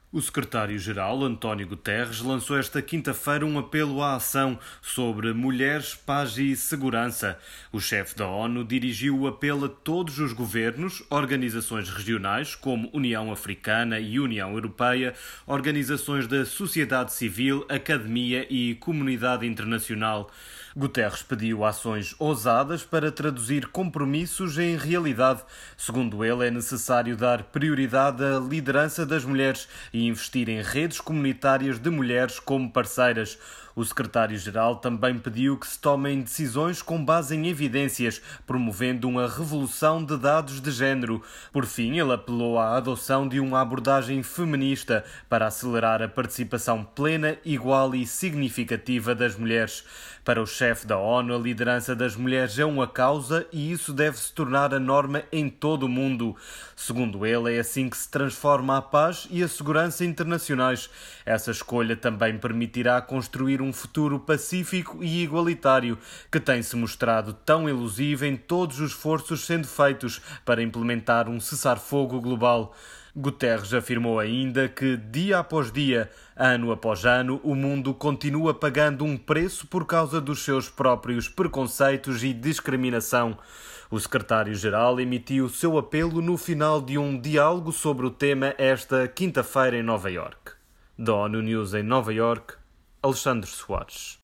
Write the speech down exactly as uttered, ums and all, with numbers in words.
O secretário-geral, António Guterres, lançou esta quinta-feira um apelo à ação sobre mulheres, paz e segurança. O chefe da ONU dirigiu o apelo a todos os governos, organizações regionais como União Africana e União Europeia, organizações da sociedade civil, academia e comunidade internacional. Guterres pediu ações ousadas para traduzir compromissos em realidade. Segundo ele, é necessário dar prioridade à liderança das mulheres e investir em redes comunitárias de mulheres como parceiras. O secretário-geral também pediu que se tomem decisões com base em evidências, promovendo uma revolução de dados de género. Por fim, ele apelou à adoção de uma abordagem feminista para acelerar a participação plena, igual e significativa das mulheres. Para o chefe da ONU, a liderança das mulheres é uma causa e isso deve se tornar a norma em todo o mundo. Segundo ele, é assim que se transforma a paz e a segurança internacionais. Essa escolha também permitirá construir um futuro pacífico e igualitário, que tem-se mostrado tão elusivo em todos os esforços sendo feitos para implementar um cessar-fogo global. Guterres afirmou ainda que, dia após dia, ano após ano, o mundo continua pagando um preço por causa dos seus próprios preconceitos e discriminação. O secretário-geral emitiu o seu apelo no final de um diálogo sobre o tema esta quinta-feira em Nova Iorque. Da ONU News em Nova Iorque, Alexandre Soares.